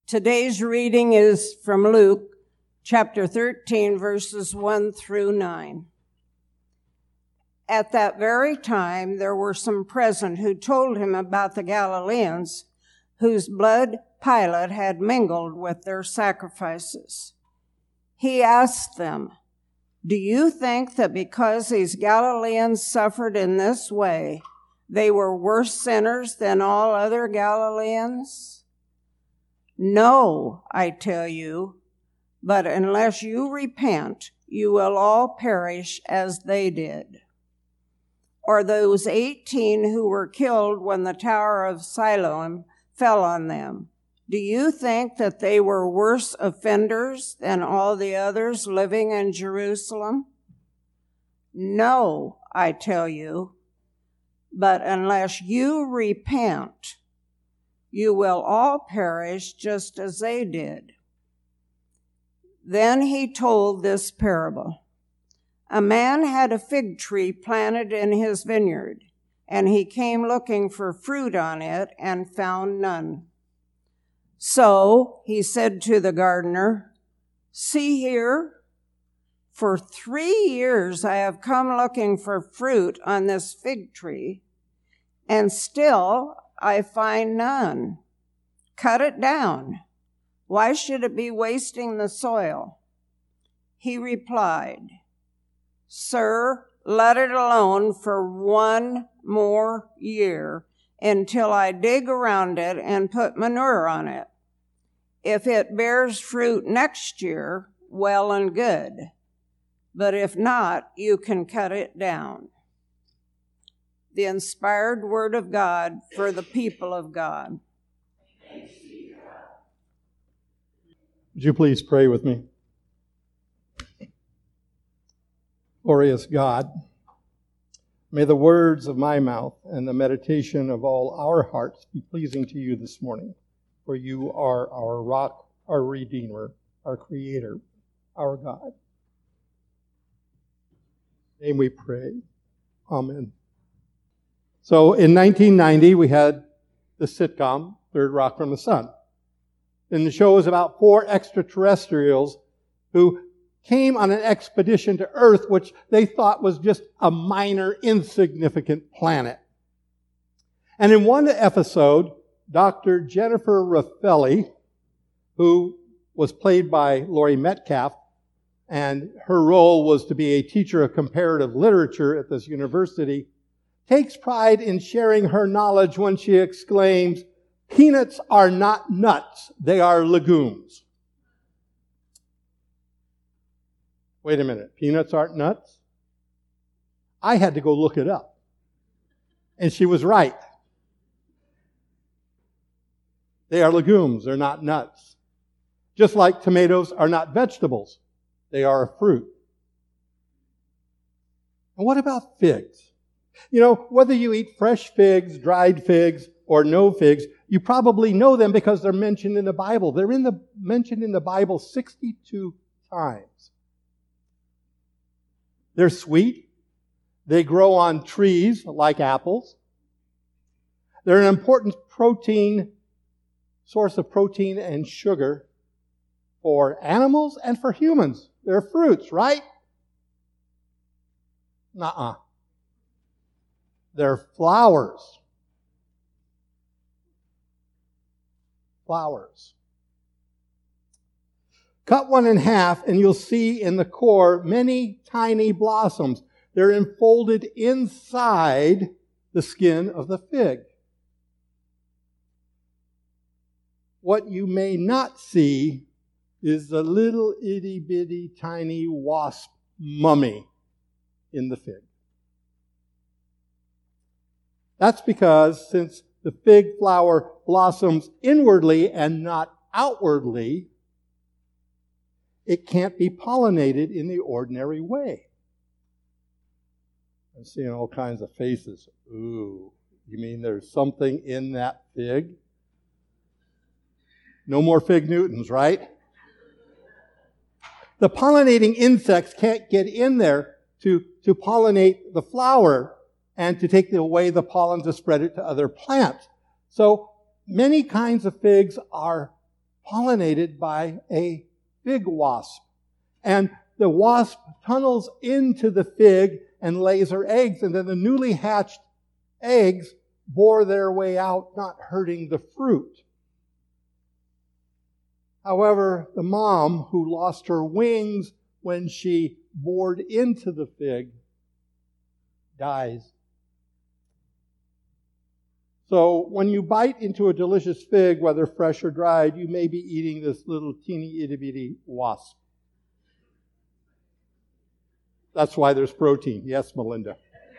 Today's reading is from Luke chapter 13, verses 1 through 9. At that very time, there were some present who told him about the Galileans, whose blood Pilate had mingled with their sacrifices. He asked them, "Do you think that because these Galileans suffered in this way, they were worse sinners than all other Galileans? No, I tell you, but unless you repent, you will all perish as they did. Or those 18 who were killed when the Tower of Siloam fell on them. Do you think that they were worse offenders than all the others living in Jerusalem? No, I tell you, but unless you repent, you will all perish just as they did." Then he told this parable. A man had a fig tree planted in his vineyard, and he came looking for fruit on it and found none. So he said to the gardener, "See here, for 3 years I have come looking for fruit on this fig tree, and still I find none. Cut it down. Why should it be wasting the soil?" He replied, "Sir, let it alone for 1 more year until I dig around it and put manure on it. If it bears fruit next year, well and good. But if not, you can cut it down." The inspired word of God for the people of God. Would you please pray with me? Glorious God, may the words of my mouth and the meditation of all our hearts be pleasing to you this morning, for you are our rock, our Redeemer, our Creator, our God. In your name we pray. Amen. So in 1990, we had the sitcom, Third Rock from the Sun. And the show was about 4 extraterrestrials who came on an expedition to Earth, which they thought was just a minor, insignificant planet. And in one episode, Dr. Jennifer Raffelli, who was played by Laurie Metcalf, and her role was to be a teacher of comparative literature at this university, takes pride in sharing her knowledge when she exclaims, "Peanuts are not nuts, they are legumes." Wait a minute, peanuts aren't nuts? I had to go look it up. And she was right. They are legumes, they're not nuts. Just like tomatoes are not vegetables, they are a fruit. And what about figs? You know, whether you eat fresh figs, dried figs, or no figs, you probably know them because they're mentioned in the Bible. They're mentioned in the Bible 62 times. They're sweet. They grow on trees like apples. They're an important source of protein and sugar for animals and for humans. They're fruits, right? Nuh-uh. They're flowers. Flowers. Cut one in half and you'll see in the core many tiny blossoms. They're enfolded inside the skin of the fig. What you may not see is the little itty-bitty tiny wasp mummy in the fig. That's because since the fig flower blossoms inwardly and not outwardly, it can't be pollinated in the ordinary way. I'm seeing all kinds of faces. Ooh, you mean there's something in that fig? No more fig Newtons, right? The pollinating insects can't get in there to pollinate the flower and to take away the pollen to spread it to other plants. So many kinds of figs are pollinated by a fig wasp. And the wasp tunnels into the fig and lays her eggs, and then the newly hatched eggs bore their way out, not hurting the fruit. However, the mom, who lost her wings when she bored into the fig, dies. So when you bite into a delicious fig, whether fresh or dried, you may be eating this little teeny itty bitty wasp. That's why there's protein. Yes, Melinda.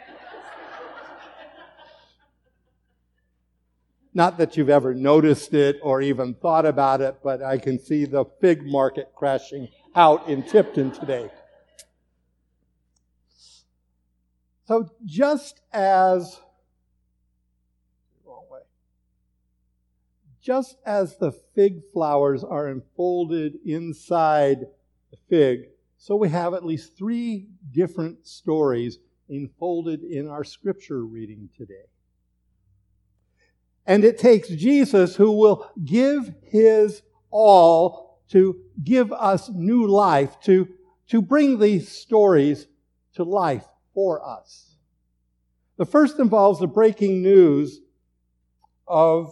Not that you've ever noticed it or even thought about it, but I can see the fig market crashing out in Tipton today. So just as the fig flowers are enfolded inside the fig, so we have at least 3 different stories enfolded in our scripture reading today. And it takes Jesus, who will give his all to give us new life, to bring these stories to life for us. The first involves the breaking news of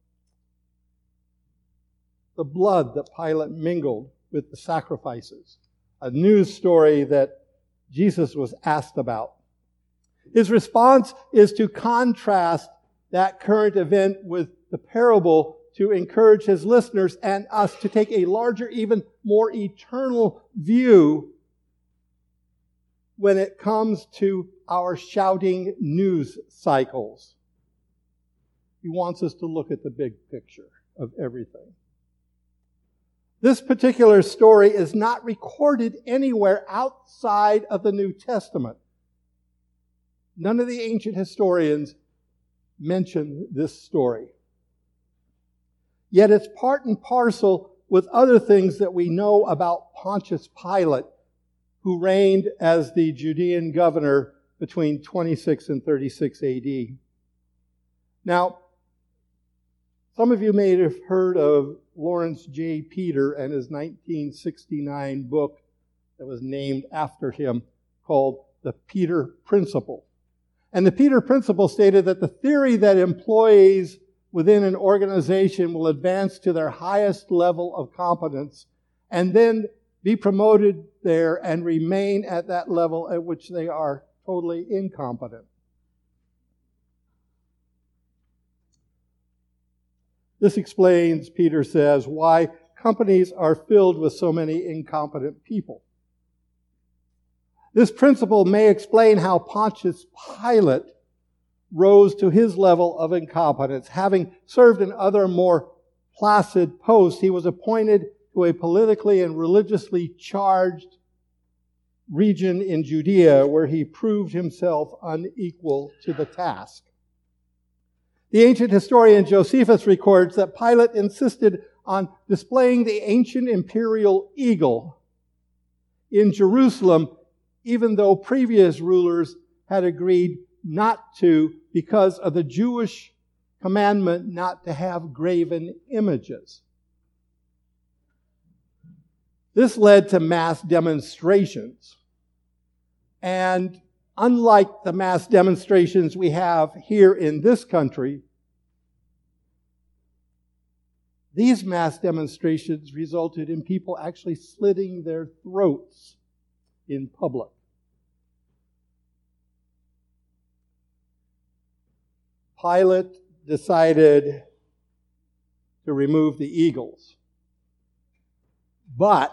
the blood that Pilate mingled with the sacrifices, a news story that Jesus was asked about. His response is to contrast that current event with the parable to encourage his listeners and us to take a larger, even more eternal view when it comes to our shouting news cycles. He wants us to look at the big picture of everything. This particular story is not recorded anywhere outside of the New Testament. None of the ancient historians mention this story. Yet it's part and parcel with other things that we know about Pontius Pilate, who reigned as the Judean governor between 26 and 36 AD. Now, some of you may have heard of Lawrence J. Peter and his 1969 book that was named after him called The Peter Principle. And the Peter Principle stated that the theory that employees within an organization will advance to their highest level of competence and then be promoted there and remain at that level at which they are totally incompetent. This explains, Peter says, why companies are filled with so many incompetent people. This principle may explain how Pontius Pilate rose to his level of incompetence. Having served in other more placid posts, he was appointed to a politically and religiously charged region in Judea where he proved himself unequal to the task. The ancient historian Josephus records that Pilate insisted on displaying the ancient imperial eagle in Jerusalem, even though previous rulers had agreed not to because of the Jewish commandment not to have graven images. This led to mass demonstrations. And unlike the mass demonstrations we have here in this country, these mass demonstrations resulted in people actually slitting their throats in public. Pilate decided to remove the eagles, but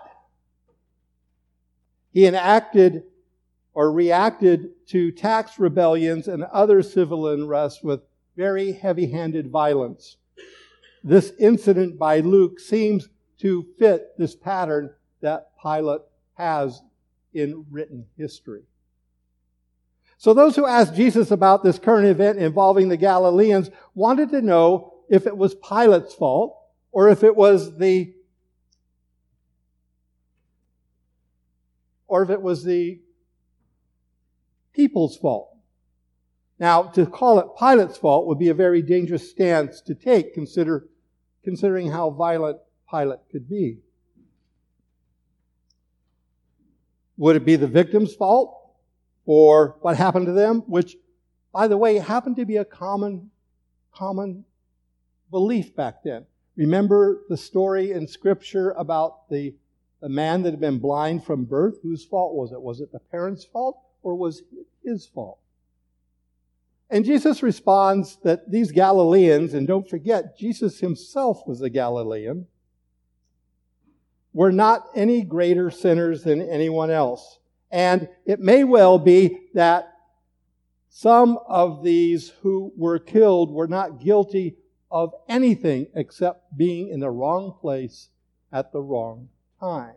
he enacted or reacted to tax rebellions and other civil unrest with very heavy-handed violence. This incident by Luke seems to fit this pattern that Pilate has in written history. So those who asked Jesus about this current event involving the Galileans wanted to know if it was Pilate's fault or if it was the people's fault. Now, to call it Pilate's fault would be a very dangerous stance to take, considering how violent Pilate could be. Would it be the victim's fault or what happened to them? Which, by the way, happened to be a common belief back then. Remember the story in Scripture about the man that had been blind from birth? Whose fault was it? Was it the parents' fault or was it his fault? And Jesus responds that these Galileans, and don't forget, Jesus himself was a Galilean, were not any greater sinners than anyone else. And it may well be that some of these who were killed were not guilty of anything except being in the wrong place at the wrong time.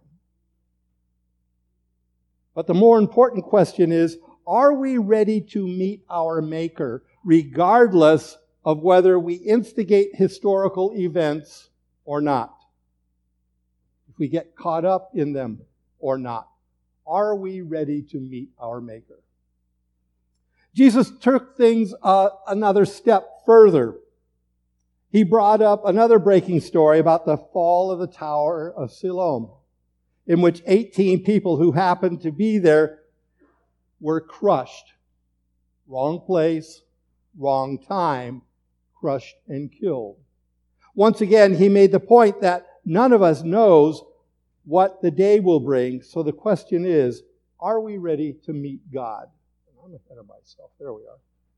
But the more important question is, are we ready to meet our Maker, regardless of whether we instigate historical events or not? If we get caught up in them or not, are we ready to meet our Maker? Jesus took things another step further. He brought up another breaking story about the fall of the Tower of Siloam, in which 18 people who happened to be there were crushed. Wrong place, wrong time, crushed and killed. Once again, he made the point that none of us knows what the day will bring. So the question is, are we ready to meet God? I'm ahead of myself. There we are.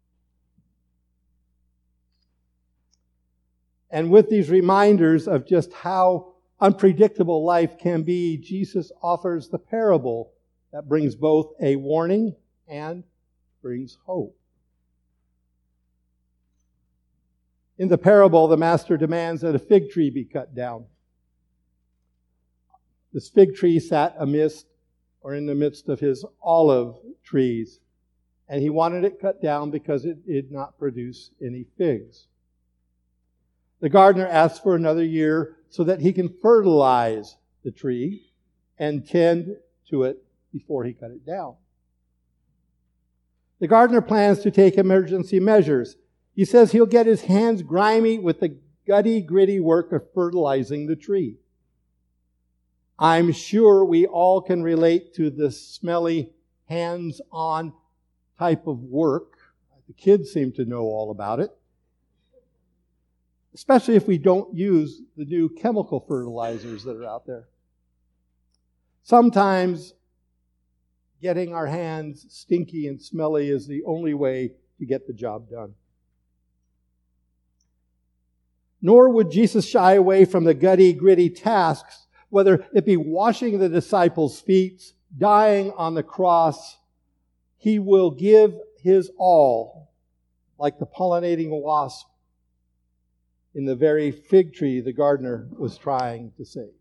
And with these reminders of just how unpredictable life can be, Jesus offers the parable that brings both a warning and brings hope. In the parable, the master demands that a fig tree be cut down. This fig tree sat in the midst of his olive trees, and he wanted it cut down because it did not produce any figs. The gardener asked for another year so that he can fertilize the tree and tend to it before he cut it down. The gardener plans to take emergency measures. He says he'll get his hands grimy with the gutty, gritty work of fertilizing the tree. I'm sure we all can relate to this smelly, hands-on type of work. The kids seem to know all about it. Especially if we don't use the new chemical fertilizers that are out there. Sometimes getting our hands stinky and smelly is the only way to get the job done. Nor would Jesus shy away from the gutty, gritty tasks, whether it be washing the disciples' feet, dying on the cross. He will give his all, like the pollinating wasp in the very fig tree the gardener was trying to save.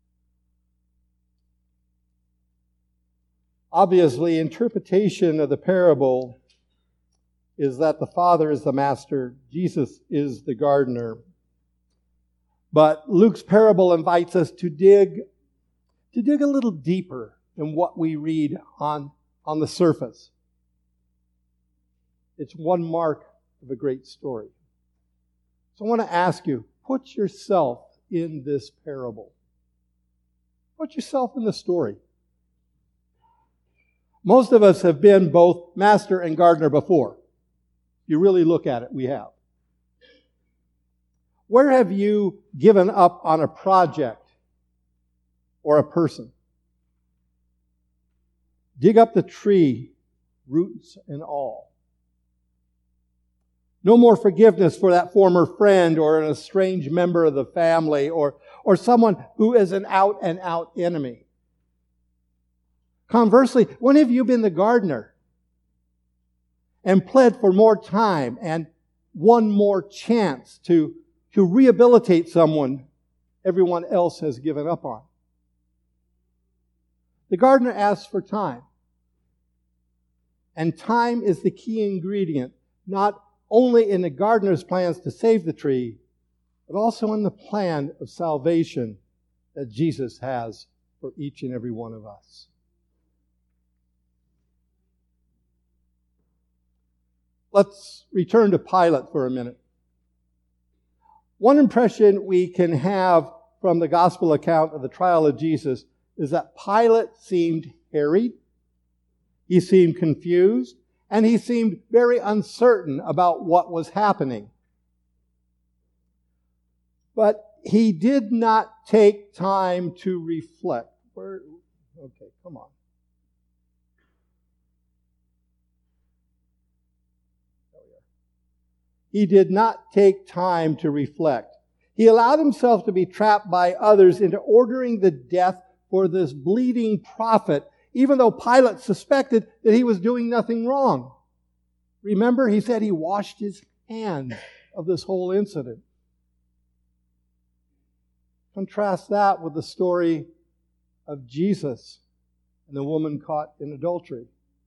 Obviously, interpretation of the parable is that the Father is the master, Jesus is the gardener. But Luke's parable invites us to dig a little deeper in what we read on the surface. It's one mark of a great story. So I want to ask you, put yourself in this parable. Put yourself in the story. Most of us have been both master and gardener before. If you really look at it, we have. Where have you given up on a project or a person? Dig up the tree, roots and all. No more forgiveness for that former friend or an estranged member of the family or someone who is an out-and-out enemy. Conversely, when have you been the gardener and pled for more time and one more chance to rehabilitate someone everyone else has given up on? The gardener asks for time. And time is the key ingredient, not only in the gardener's plans to save the tree, but also in the plan of salvation that Jesus has for each and every one of us. Let's return to Pilate for a minute. One impression we can have from the gospel account of the trial of Jesus is that Pilate seemed harried, he seemed confused, and he seemed very uncertain about what was happening. But he did not take time to reflect. Okay, come on. He did not take time to reflect. He allowed himself to be trapped by others into ordering the death for this bleeding prophet, even though Pilate suspected that he was doing nothing wrong. Remember, he said he washed his hands of this whole incident. Contrast that with the story of Jesus and the woman caught in adultery.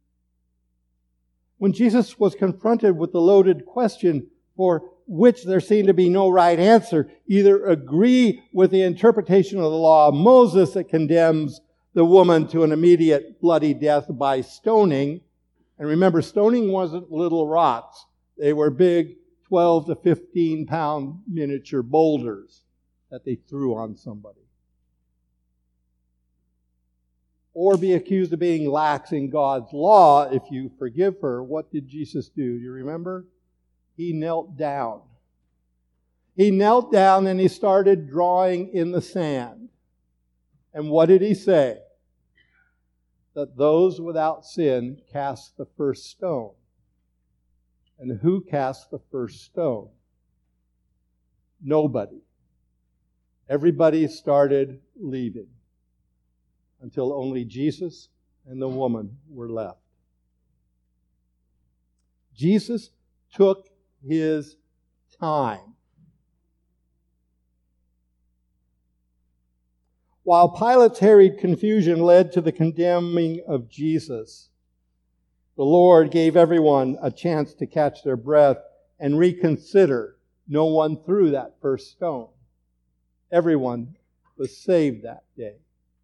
When Jesus was confronted with the loaded question for which there seemed to be no right answer, either agree with the interpretation of the law of Moses that condemns the woman to an immediate bloody death by stoning. And remember, stoning wasn't little rocks. They were big 12 to 15 pound miniature boulders that they threw on somebody. Or be accused of being lax in God's law if you forgive her. What did Jesus do? Do you remember? He knelt down. He knelt down and he started drawing in the sand. And what did he say? That those without sin cast the first stone. And who cast the first stone? Nobody. Everybody started leaving until only Jesus and the woman were left. Jesus took his time. While Pilate's harried confusion led to the condemning of Jesus, the Lord gave everyone a chance to catch their breath and reconsider. No one threw that first stone. Everyone was saved that day.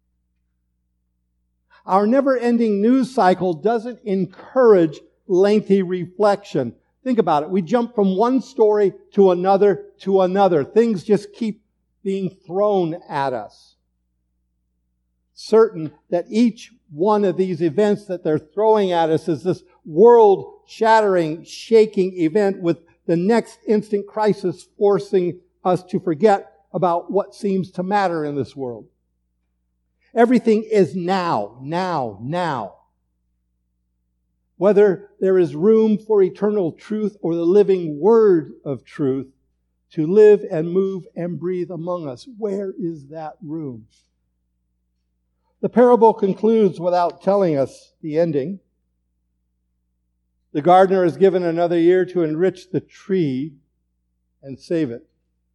Our never-ending news cycle doesn't encourage lengthy reflection. Think about it. We jump from one story to another to another. Things just keep being thrown at us. Certain that each one of these events that they're throwing at us is this world-shattering, shaking event with the next instant crisis forcing us to forget about what seems to matter in this world. Everything is now, now, now. Whether there is room for eternal truth or the living word of truth to live and move and breathe among us, where is that room? The parable concludes without telling us the ending. The gardener is given another year to enrich the tree and save it.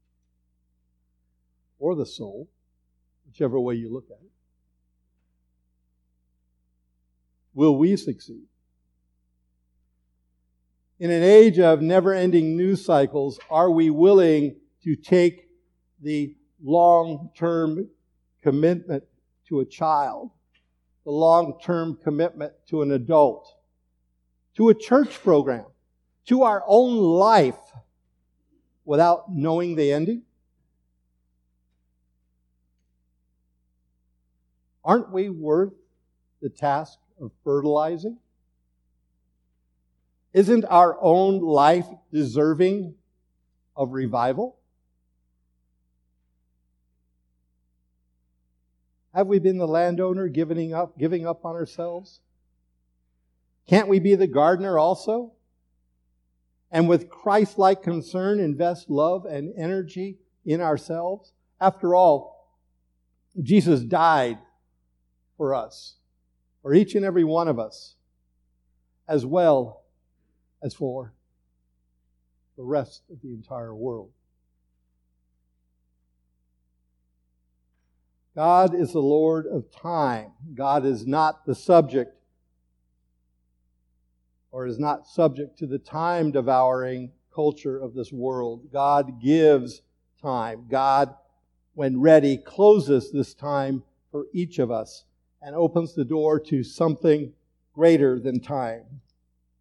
Or the soul, whichever way you look at it. Will we succeed? In an age of never-ending news cycles, are we willing to take the long-term commitment to a child, the long-term commitment to an adult, to a church program, to our own life without knowing the ending? Aren't we worth the task of fertilizing? Isn't our own life deserving of revival? Have we been the landowner giving up on ourselves? Can't we be the gardener also? And with Christ-like concern, invest love and energy in ourselves? After all, Jesus died for us, for each and every one of us, as well as for the rest of the entire world. God is the Lord of time. God is not the subject, or is not subject to the time-devouring culture of this world. God gives time. God, when ready, closes this time for each of us and opens the door to something greater than time.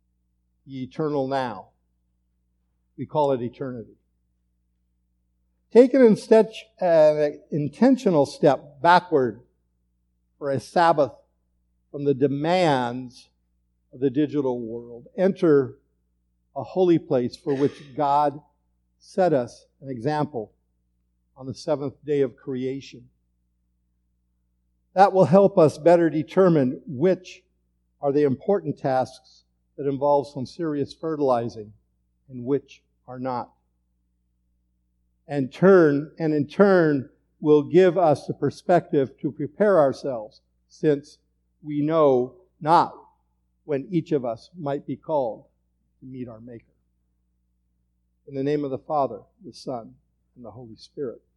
The eternal now. We call it eternity. Take an intentional step backward for a Sabbath from the demands of the digital world. Enter a holy place for which God set us an example on the seventh day of creation. That will help us better determine which are the important tasks that involve some serious fertilizing and which are not. And in turn will give us the perspective to prepare ourselves, since we know not when each of us might be called to meet our Maker. In the name of the Father, the Son, and the Holy Spirit.